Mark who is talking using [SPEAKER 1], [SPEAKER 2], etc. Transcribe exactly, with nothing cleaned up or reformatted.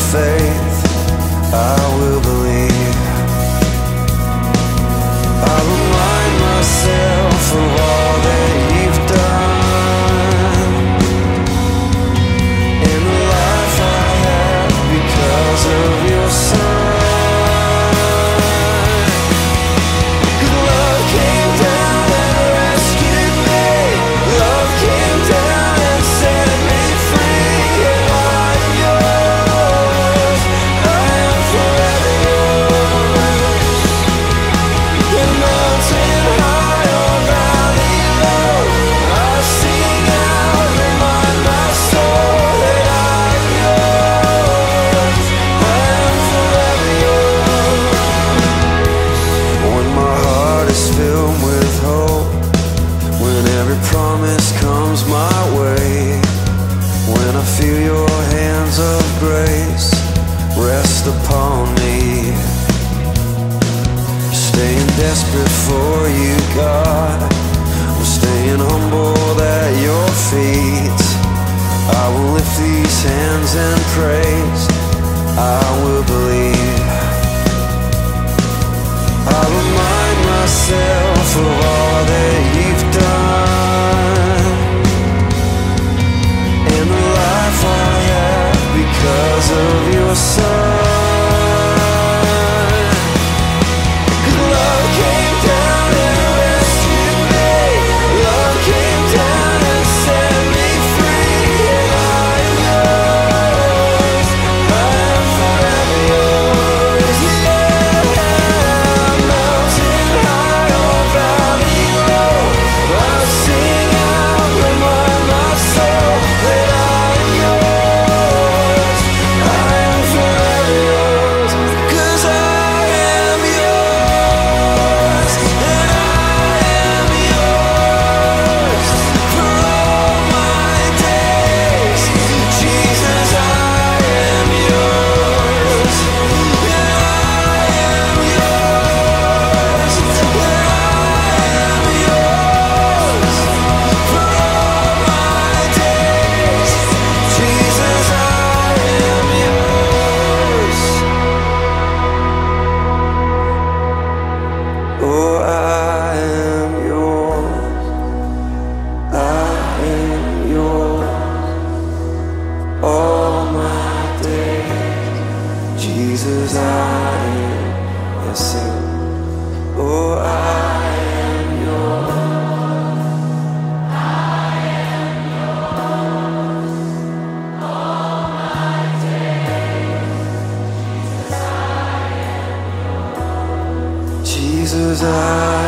[SPEAKER 1] faith, I will believe. I remind myself of all that you've done, and the life I have because of your Son. Promise comes my way, when I feel your hands of grace rest upon me. Staying desperate for you, God, I'm staying humbled at your feet. I will lift these hands and praise, I will believe. I remind myself of all that you've done, because of your Son. Love came down and rescued me. Love came down and set me free. And I am yours, I am forever yours. Yeah, mountain high or valley low, I'll sing out, remind my soul that I am yours. Jesus, I am, yes, sing. Oh, I am yours. I am yours. All my days. Jesus, I am yours. Jesus, I